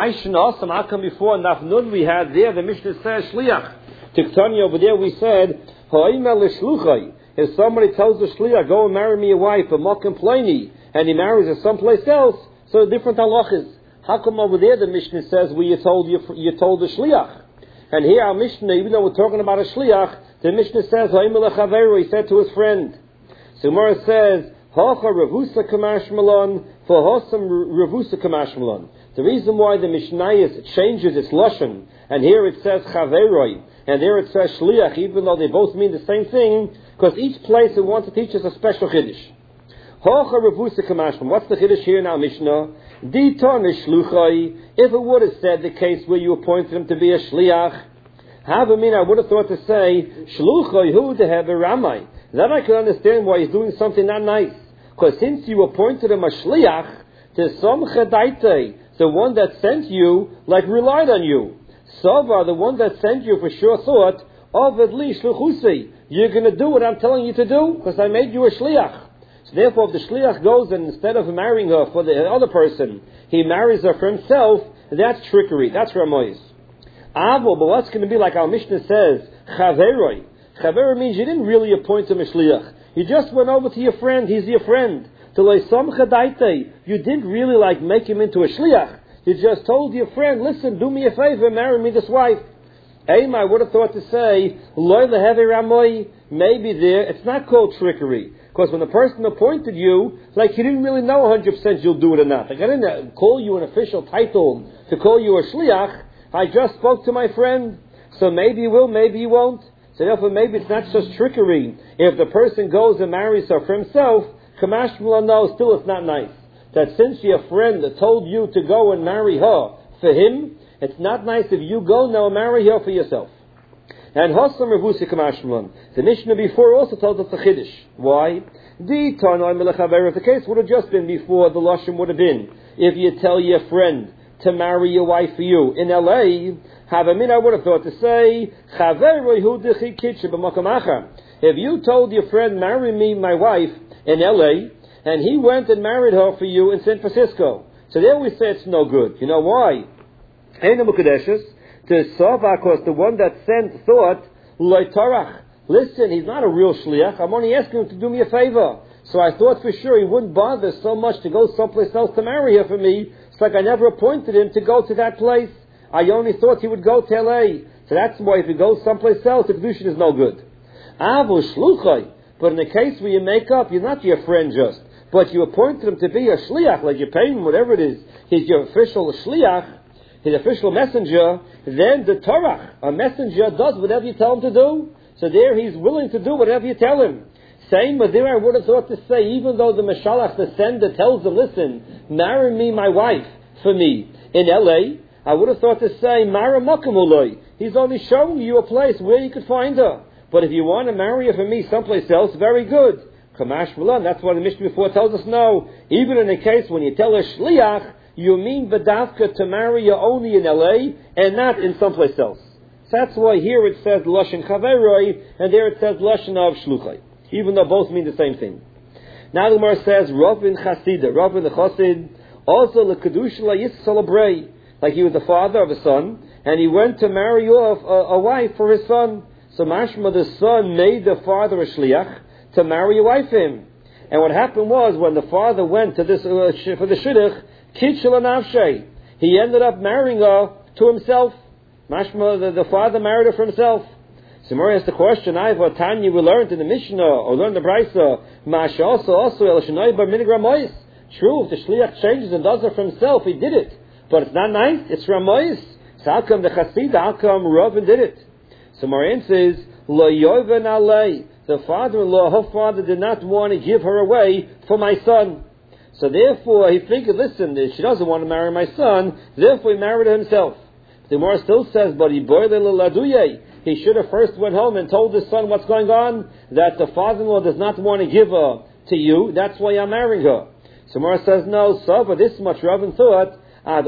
Aishna, how come before Naf Nun we had there, the Mishnah says Shliach. Tiktani over there we said, if somebody tells the Shliach, go and marry me a wife, a Mokim Pliny, and he marries her someplace else, so different halachas. How come over there the Mishnah says you told the Shliach? And here our Mishnah, even though we're talking about a Shliach, the Mishnah says, he said to his friend. So Gemara says, Hacha Ravusa Kamash Malon, for Hosam Ravusa Kamash Malon. The reason why the Mishnayos changes its Lashon, and here it says Chaveroi, and there it says Shliach, even though they both mean the same thing, because each place it wants to teach us a special Chiddush. Hacha Ravusa Kamash Malon. What's the Chiddush here in our Mishnah? Diton Shluchai. If it would have said the case where you appointed him to be a Shliach, I would have thought to say, Shluchai hu dehever Ramai. Then I could understand why he's doing something not nice. Because since you appointed him a Shliach, to some Chedaite, the one that sent you, relied on you. Sava, the one that sent you for sure thought, Avadli Shluchusi, you're going to do what I'm telling you to do, because I made you a Shliach. So therefore, if the Shliach goes and instead of marrying her for the other person, he marries her for himself, that's trickery, that's Ramois. Avo, but what's going to be like our Mishnah says, Chaveroi. Chaveroi means you didn't really appoint him a Shliach. You just went over to your friend, he's your friend. You didn't really make him into a Shliach. You just told your friend, listen, do me a favor, marry me this wife. Aim, I would have thought to say, Loi lehevi ramoi, maybe there, it's not called trickery. Because when the person appointed you, he didn't really know 100% you'll do it or not. I didn't call you an official title to call you a Shliach. I just spoke to my friend. So maybe you will, maybe you won't. So therefore maybe it's not just trickery. If the person goes and marries her for himself, Kamash Mula, no, still it's not nice. That since your friend told you to go and marry her for him, it's not nice if you go now and marry her for yourself. And Hossam Ravusi Kamash Mula. The Mishnah before also told us the Chiddush. Why? If the case would have just been before, the Lashon would have been, if you tell your friend to marry your wife for you in LA, I would have thought to say, if you told your friend, marry me, my wife, in LA, and he went and married her for you in San Francisco. So there we say it's no good. You know why? Because the one that sent thought, listen, he's not a real shliach, I'm only asking him to do me a favor. So I thought for sure he wouldn't bother so much to go someplace else to marry her for me. It's like I never appointed him to go to that place. I only thought he would go to LA. So that's why if he goes someplace else, the kedushin is no good. But in the case where you make up, you're not your friend just, but you appointed him to be a shliach, like you're paying him whatever it is, he's your official shliach, his official messenger, then the Torah, a messenger does whatever you tell him to do. So there he's willing to do whatever you tell him. Same, but there I would have thought to say, even though the Mashalach, the sender, tells him, listen, marry me, my wife, for me, in LA, I would have thought to say, Mara Makamuloi. He's only showing you a place where you could find her. But if you want to marry her for me someplace else, very good. Kamash Malan, that's why the Mishnah before tells us no. Even in a case when you tell a shliach, you mean Badavka to marry her only in LA and not in someplace else. So that's why here it says Lashon Chaveroi and there it says Lashon of Shluchai. Even though both mean the same thing. Now the Gemara says Ravin Chasida, Ravin the Chassid, also the Kedush La Yisrael Brei, like he was the father of a son, and he went to marry off a wife for his son. So mashma, the son made the father a shliach to marry a wife for him. And what happened was, when the father went to this for the shidduch, kitchel nafshay, he ended up marrying her to himself. Mashma, the father married her for himself. So Mori has the question, Tanya we learned in the Mishnah, or learned the Brisa, Masha also el shenoi bar minig ramois. True, if the shliach changes and does it for himself, he did it. But it's not nice, it's ramois. So how come the chassid, how come Ravin did it? So Marian says, Lo yoven alei. The father-in-law, her father, did not want to give her away for my son. So therefore, he figured, listen, she doesn't want to marry my son, therefore he married her himself. The Gemara still says, but he should have first went home and told his son what's going on, that the father-in-law does not want to give her to you, that's why I'm marrying her. So Gemara says, no, so for this much Ravin thought, I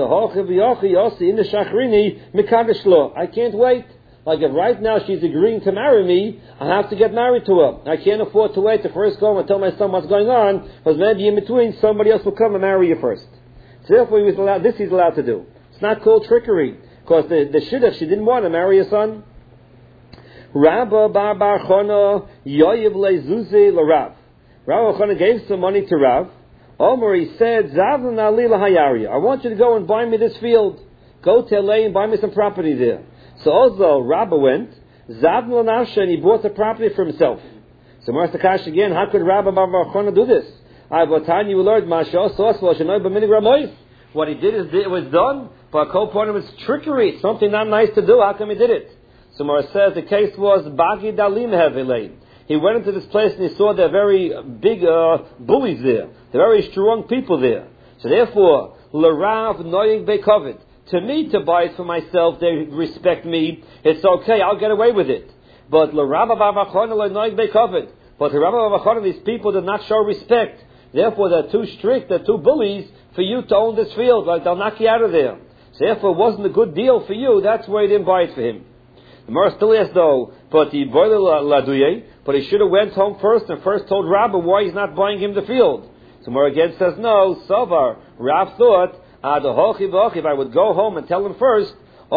can't wait. Like if right now she's agreeing to marry me, I have to get married to her. I can't afford to wait to first go and tell my son what's going on, because maybe in between somebody else will come and marry you first. So therefore he's allowed to do. It's not called trickery. Because the shidduch, she didn't want to marry a son. Rabba bar bar chona yoyev lezuzi l'Rav. Rav Chana gave some money to Rav. Omer, he said, Zavlan ali l'hayaria. I want you to go and buy me this field. Go to LA and buy me some property there. So also Rabba went. Zavlan l'nafsha, and he bought the property for himself. So Martha Kash again, how could Rabba bar bar chona do this? What he did it was done, but it was trickery. It's something not nice to do. How come he did it? So Mara says the case was Bagi Dalim Hevilei. He went into this place and he saw the very big bullies there. The very strong people there. So therefore, L'Rav Noying Bekovid. To me, to buy it for myself, they respect me. It's okay, I'll get away with it. But L'Rav Abavachon Noying Bekovid. But the Rav Abavachon, these people did not show respect. Therefore, they're too strict, they're too bullies for you to own this field. Like, they'll knock you out of there. So therefore, it wasn't a good deal for you. That's why you didn't buy it for him. The Gemara still asks though, but he should have went home first and first told Rabba why he's not buying him the field. So Gemara again says, no, Savar. Rav thought, if I would go home and tell him first,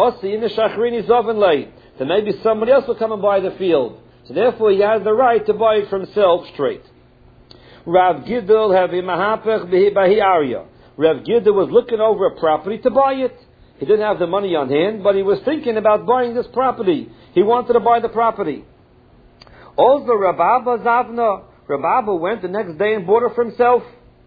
then maybe somebody else will come and buy the field. So therefore he has the right to buy it for himself straight. Rav Gidel Rav Gidel was looking over a property to buy it. He didn't have the money on hand, but he was thinking about buying this property. He wanted to buy the property. Also, Rababa Zavna. Rababa went the next day and bought it for himself.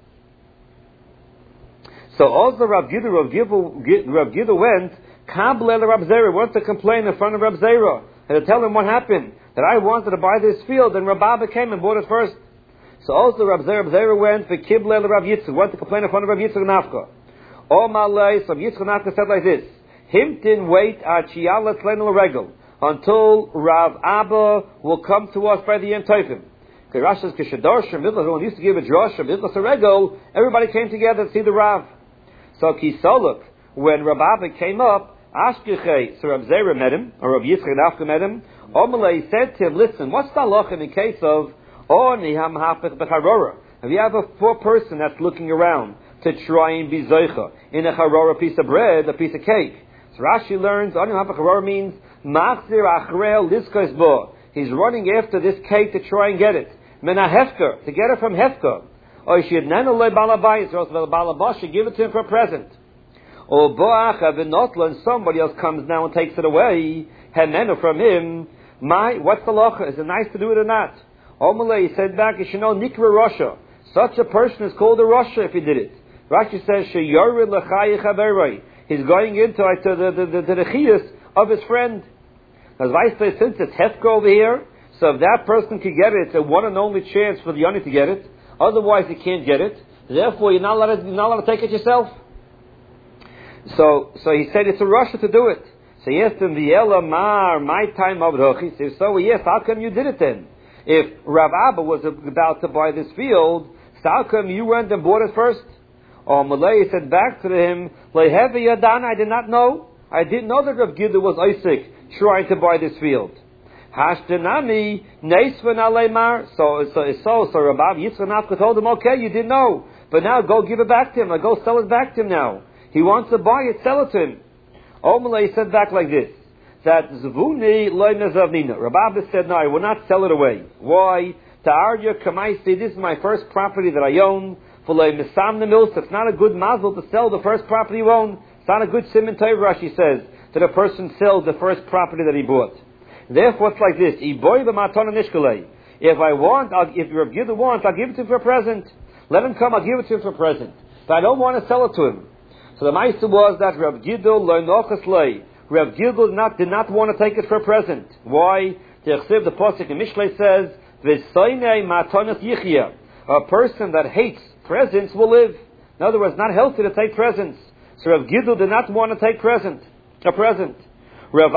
So also Rav Gidel went, Kablel Rab Zera, went to complain in front of Rab Zera, and to tell him what happened, that I wanted to buy this field, and Rababa came and bought it first. So also Rab Zera went, for Kiblel Rab Yitzchak, went to complain in front of Rab Yitzchak Nafka. O Malay, so Yitzchak Nafka said like this, Himtin wait Achiala Tlein Regel, until Rav Abba will come to us by the Yom Tovim. Rashi says, when he used to give a drasha, everybody came together to see the Rav. So Kisoluk, when Rav Abba came up, Ashkechei, so Rav Zera met him, or Rav Yitzchak Nafka met him, Omalei said to him, listen, what's the halacha in the case of Niham Hafech B'Charora? If you have a poor person that's looking around to try and be Zoicha in a Charora piece of bread, a piece of cake. So Rashi learns, Niham Hafech Charora means Machzir Achrel Liskos Bo. He's running after this cake to try and get it. Mena Hefker, to get it from Hefker. Or he should Nenolei Balabayis, or else Balabash should give it to him for a present. Or Boacha V'Notla, and somebody else comes now and takes it away, Henenu from him. What's the locha? Is it nice to do it or not? Omalei, he said back, you should know Nikra Rasha. Such a person is called a Rasha if he did it. Rashi says, Sheyorid L'chai Chaveroi. He's going into the chiyus of his friend. As I say, since it's Hefka over here, so if that person can get it, it's a one and only chance for the Yoni to get it. Otherwise, he can't get it. Therefore, you're not allowed to take it yourself. So he said it's a Rasha to do it. So he asked him, V'yela mar, my time of He says, so yes, how come you did it then? If Rav Abba was about to buy this field, so how come you went and bought it first? Or Malay said back to him, Lehevi Yadan, I did not know. I didn't know that Rav Gidel was Isaac trying to buy this field. Hashtenami Neisvan Aleimar. So Rabbi Yitzchak Nafka told him, okay, you didn't know, but now go give it back to him. Or go sell it back to him now. He wants to buy it, sell it to him. Omalei said back like this, that Zvuni Loy Nezavnina. Rabbi said, no, I will not sell it away. Why? Ta'arya Kamaisi, this is my first property that I own. For Loy Misam Nemils, it's not a good mazel to sell the first property you own. It's not a good siman tov, Rashi says, that a person sells the first property that he bought. Therefore, it's like this. If I want, if Rav Gidel wants, I'll give it to him for a present. Let him come, I'll give it to him for a present. But I don't want to sell it to him. So the ma'aseh was that Rav Gidel Rav Gidel did not want to take it for a present. Why? The Pasuk in Mishlei says, a person that hates presents will live. In other words, not healthy to take presents. So Rav Gidel did not want to take a present. Rav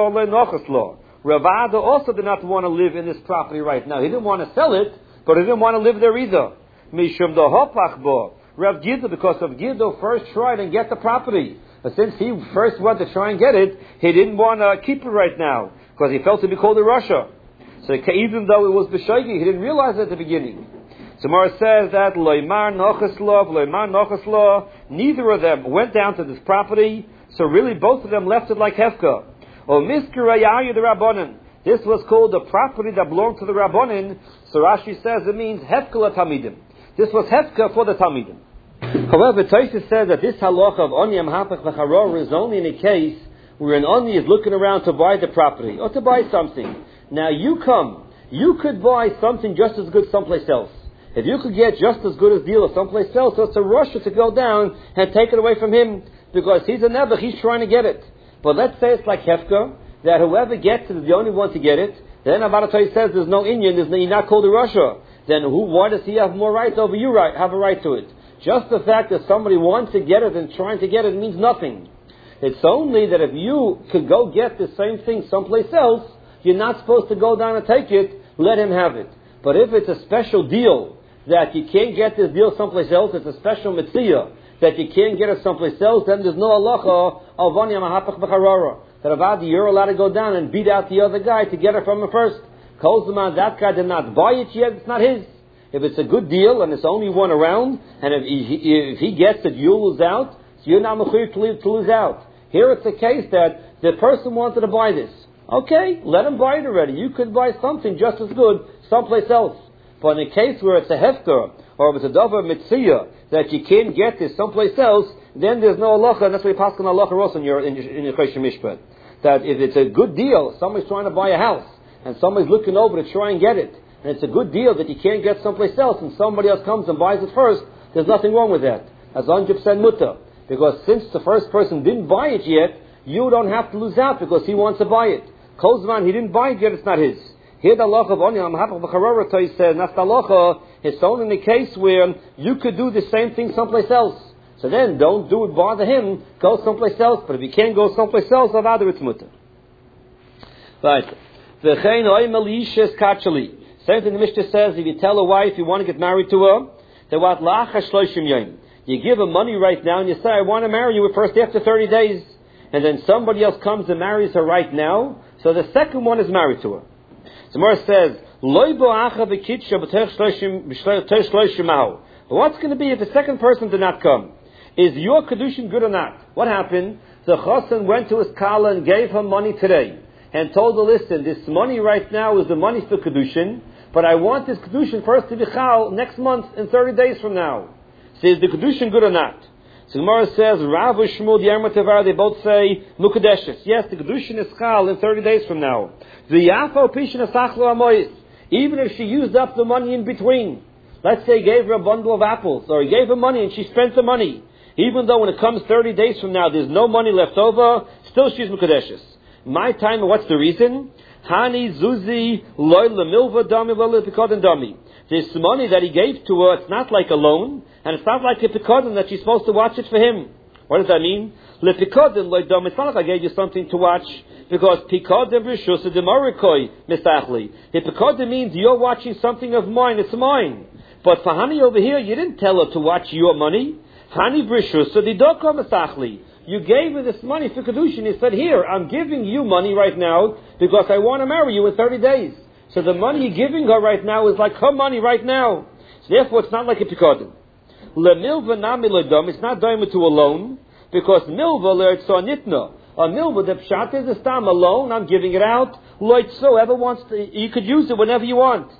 Ada also did not want to live in this property right now. He didn't want to sell it, but he didn't want to live there either. Rav Gidel, because Rav Gidel first tried and get the property. But since he first wanted to try and get it, he didn't want to keep it right now, because he felt to be called a Rasha. So even though it was B'shagi, he didn't realize it at the beginning. So Mara says that Loimar Nochaslo, neither of them went down to this property. So really both of them left it like Hefka. Or Miskirayayu the Rabbanan. This was called the property that belonged to the Rabbanan. So Rashi says it means Hefka la Talmidim. This was Hefka for the Talmidim. However, Tosfos says that this halacha of Oni Amhapach V'Charora is only in a case where an Oni is looking around to buy the property or to buy something. Now you could buy something just as good someplace else. If you could get just as good a deal someplace else, so it's a rush to go down and take it away from him because he's a nebuch, he's trying to get it. But let's say it's like Hefka, that whoever gets it is the only one to get it. Then Abadatay says there's no Indian, you're not called a Russia. Then why does he have more rights over you? Have a right to it? Just the fact that somebody wants to get it and trying to get it means nothing. It's only that if you could go get the same thing someplace else, you're not supposed to go down and take it, let him have it. But if it's a special deal, that you can't get this deal someplace else, it's a special mitzvah, that you can't get it someplace else, then there's no halacha of Ani Mahapach B'Charora. That about you're allowed to go down and beat out the other guy to get it from him first. Kolzman, that guy did not buy it yet, it's not his. If it's a good deal and it's only one around, and if he gets it, you'll lose out, so you're not mechuyev to lose out. Here it's the case that the person wanted to buy this. Okay, let him buy it already. You could buy something just as good someplace else. But in a case where it's a hefker, or if it's a davar mitzvah, that you can't get this someplace else, then there's no halacha, and that's why you pass on halacha also in your Choshen Mishpat. That if it's a good deal, somebody's trying to buy a house, and somebody's looking over to try and get it, and it's a good deal that you can't get someplace else, and somebody else comes and buys it first, there's nothing wrong with that. That's 100% mutter. Because since the first person didn't buy it yet, you don't have to lose out because he wants to buy it. Kolzman, he didn't buy it yet, it's not his. Here the halacha of Oni Amhapach B'Charora says, that's the halacha, it's only in the case where you could do the same thing someplace else. So then, don't do it, bother him, go someplace else. But if you can't go someplace else, avada it's mutter. Right. V'chein oimel ishes kachali. Same thing the Mishnah says, if you tell a wife you want to get married to her, then what lacha shloshim yom. You give her money right now and you say, I want to marry you first after 30 days. And then somebody else comes and marries her right now, so the second one is married to her. The Gemara says, but what's going to be if the second person did not come? Is your kedushin good or not? What happened? The chassan went to his kala and gave her money today and told her, listen, this money right now is the money for kedushin, but I want this kedushin first to be chal next month in 30 days from now. So is the kedushin good or not? So Gemara says, Rav Shmuel, Yerma Tevar, they both say, Mukadeshes. Yes, the kedushin is chal in 30 days from now. The Yafo Pishin Asachlo Amoyis. Even if she used up the money in between. Let's say he gave her a bundle of apples, or he gave her money and she spent the money. Even though when it comes 30 days from now, there's no money left over, still she's Mukadeshes. My time, what's the reason? Hani Zuzi Loy Lemilva Dami Loy Lepikadin Dami. This money that he gave to her, it's not like a loan, and it's not like a pikadon that she's supposed to watch it for him. What does that mean? Lepikadin Loy Dami. It's not like I gave you something to watch, because pikadon Rishus Demarikoi Misachli. The pikadon means you're watching something of mine, it's mine. But for Hani over here, you didn't tell her to watch your money. Hani Brishus Didoko Misachli. You gave her this money for kedushin. He said, here, I'm giving you money right now because I want to marry you in 30 days. So the money you're giving her right now is like her money right now. So therefore, it's not like a pikadon. Lemilva nami ledom. It's not doing it to a loan because milva le'etzonitna. A milva, the pshat is a stam, a loan. I'm giving it out. Loitzo, ever wants to, you could use it whenever you want.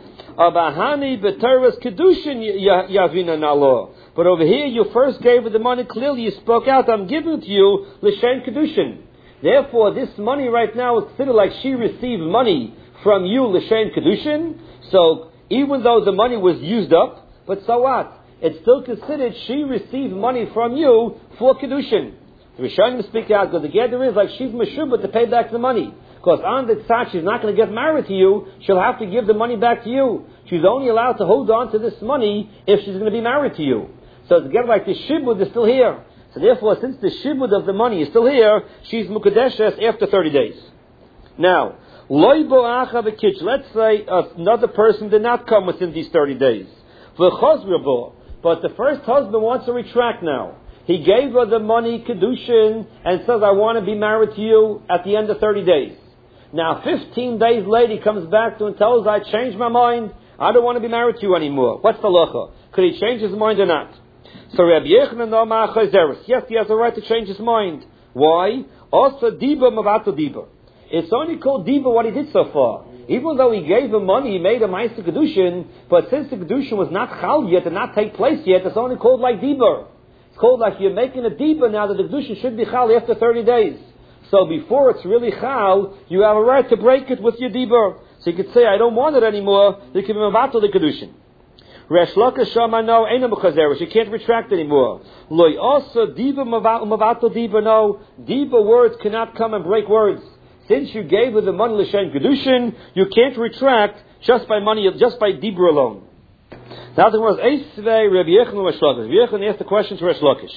Abahani b'teres kedushin yavina nalo. But over here, you first gave her the money clearly. You spoke out, I'm giving it to you, l'shem kedushin. Therefore, this money right now is considered like she received money from you, l'shem kedushin. So, even though the money was used up, but so what? It's still considered she received money from you for kedushin. The Rishonim speak out, because the gather is like she's meshubah to pay back the money. Because on the tzad, she's not going to get married to you, she'll have to give the money back to you. She's only allowed to hold on to this money if she's going to be married to you. So together, like the shibud is still here. So therefore, since the shibud of the money is still here, she's mukadeshes after 30 days. Now, loibo acha v'kitch. Let's say another person did not come within these 30 days. V'chozrabo. But the first husband wants to retract now. He gave her the money, kedushin, and says, I want to be married to you at the end of 30 days. Now, 15 days later, he comes back to her and tells her, I changed my mind. I don't want to be married to you anymore. What's the halacha? Could he change his mind or not? So Rabbi Yochanan Omar Chazeres, yes, he has a right to change his mind. Why? Also, diba mavato diba. It's only called diba what he did so far. Even though he gave him money, he made a ma'aser kedushin, but since the kedushin was not chal yet and not take place yet, it's only called like diba. It's called like you're making a diba now that the kedushin should be chal after 30 days. So before it's really chal, you have a right to break it with your diba. So you could say, I don't want it anymore, you can be mavato the kedushin. Resh Lakish Shama no ain't a you can't retract anymore. Loy also diba mavato diba no. Diba words cannot come and break words. Since you gave her the money l'shem kedushin, you can't retract just by money, just by diba alone. Now the was Eisvei Rabbi Yechon Resh Lakish. Rabbi Yechon asked the question to Resh Lakish.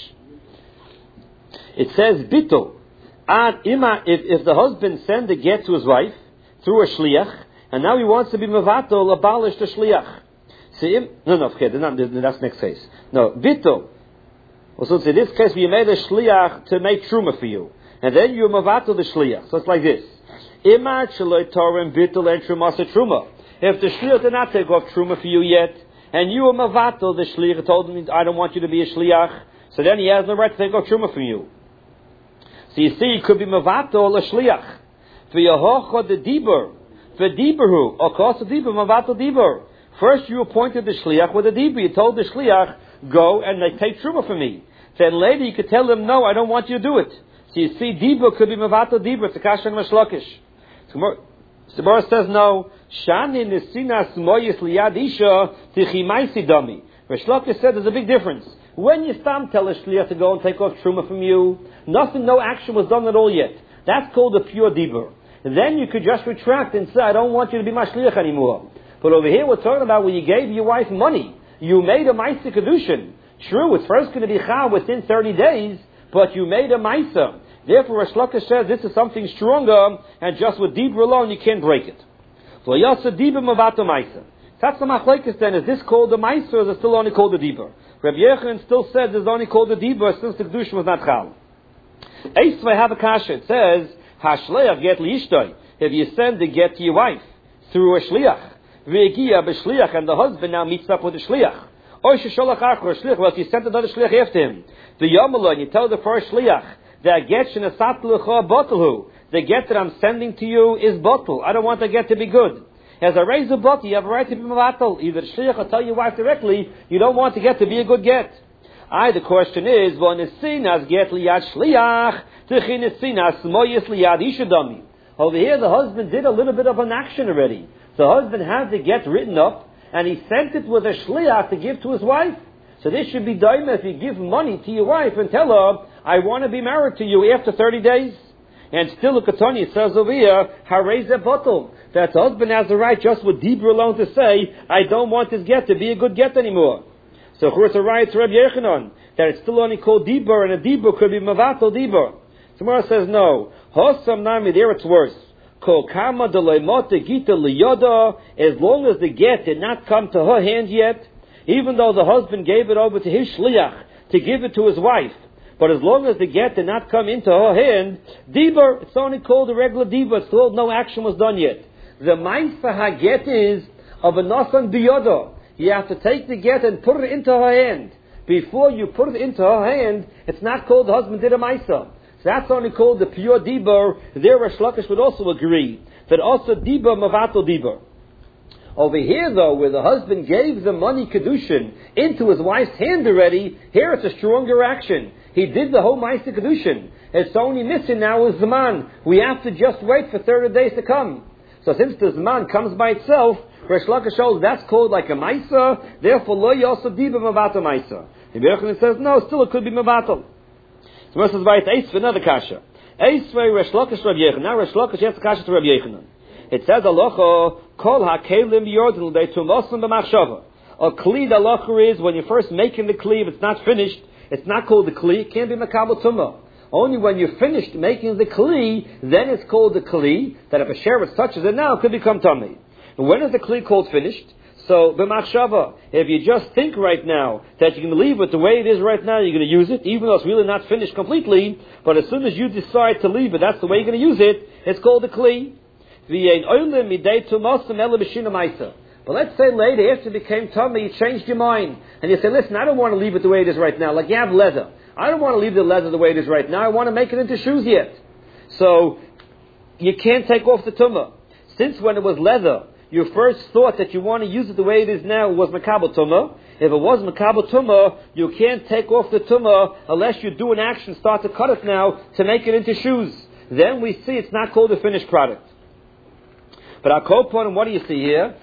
It says bittul. If the husband send a get to his wife through a shliach, and now he wants to be mevatel abolish the shliach. That's next case. No, bittul. So in this case, we made a shliach to make truma for you, and then you mavato the shliach. So it's like this: Imad shaloi torim bittul and trumasa truma. If the shliach did not take off truma for you yet, and you were mavato the shliach, told him, I don't want you to be a shliach, so then he has no right to take off truma from you. So you see, it could be mavato a shliach for Yehocha the dibur, for diburhu, or cost the dibur mavato dibur. First, you appointed the shliach with a dibur. You told the shliach, go and take truma for me. Then later you could tell him, no, I don't want you to do it. So you see, dibur could be mavato dibur. It's a kasha and mashlokish. Gemara says no. Shani nesinas moyis liyad isha tichimaisi dami. Mashlokish said there's a big difference. When you tell a shliach to go and take off truma from you, no action was done at all yet. That's called a pure dibur. Then you could just retract and say, I don't want you to be my shliach anymore. But over here we're talking about when you gave your wife money, you made a ma'aser kedushin. True, it's first going to be chal within 30 days, but you made a ma'aser. Therefore, Resh Lakish says this is something stronger, and just with dibur alone you can't break it. So yasa dibur mavato ma'aser. That's the machlekes then. Is this called the ma'aser, or is it still only called the dibur? Rabbi Yechon still says it's only called the dibur since the kedushin was not chal. Eisvei have a kasha. It says hashleach get liishtoi. If you send the get to your wife through a shliach, v'egia b'shliach, and the husband now meets up with the shliach. Or shesholach achor shliach. Well, if you sent another shliach after him, the yomala, and you tell the first shliach that get shenasat lecha botelhu, the get that I'm sending to you is botel. I don't want the get to be good. As a razor botel, you have a right to be mevatel. Either the shliach or tell your wife directly, you don't want the get to be a good get. The question is, v'nesinas get liyad shliach, t'chinesinas moyis liyad ishadami. Over here, the husband did a little bit of an action already. The husband had the get written up, and he sent it with a shliach to give to his wife. So this should be done if you give money to your wife and tell her, I want to be married to you after 30 days. And still, the Ketani says over here, harei bottle, that the husband has the right just with dibur alone to say, I don't want this get to be a good get anymore. So of course, a right to Rabbi Yechanan, that it's still only called dibur, and a dibur could be mavato dibur. Tomorrow says no. Hosam nami, there it's worse. Kol kama deloimote gita liyoda, as long as the get did not come to her hand yet, even though the husband gave it over to his shliach to give it to his wife, but as long as the get did not come into her hand, dibur, it's only called a regular dibur, still no action was done yet. The ma'aser haget is of a nasan biyoda. You have to take the get and put it into her hand. Before you put it into her hand, it's not called the husband did a ma'aser. So that's only called the pure dibur. There Resh Lakish would also agree that also dibur mavato dibur. Over here though, where the husband gave the money kedushin into his wife's hand already, here it's a stronger action. He did the whole ma'aser kedushin. It's only missing now is Zman. We have to just wait for 30 days to come. So since the Zman comes by itself, Resh Lakish shows that's called like a ma'aser, therefore lo yosef dibur mavato ma'aser. The Yechanan says no, still it could be mavato. So this is why it's another kasha. Eisvei Resh Lakish Rabbi Yechanan. Now Resh Lakish has a kasha to Rabbi Yechanan. It says halacha kol hakelim yordin they tumosim b'machshava. A kli the halacha is when you're first making the kli, if it's not finished, it's not called the kli. It can't be makabel tumah. Only when you're finished making the kli, then it's called the kli. That if a sheretz touches it now, it could become tummy. And when is the kli called finished? So, b'machshava, if you just think right now that you can leave it the way it is right now, you're going to use it, even though it's really not finished completely, but as soon as you decide to leave it, that's the way you're going to use it, it's called the kli. But let's say later, after it became tummy, you changed your mind, and you say, listen, I don't want to leave it the way it is right now, like you have leather. I don't want to leave the leather the way it is right now. I want to make it into shoes yet. So, you can't take off the tumah. Since when it was leather, your first thought that you want to use it the way it is now was makabel tumah. If it was makabel tumah, you can't take off the tumah unless you do an action, start to cut it now to make it into shoes. Then we see it's not called a finished product. But our code point, what do you see here?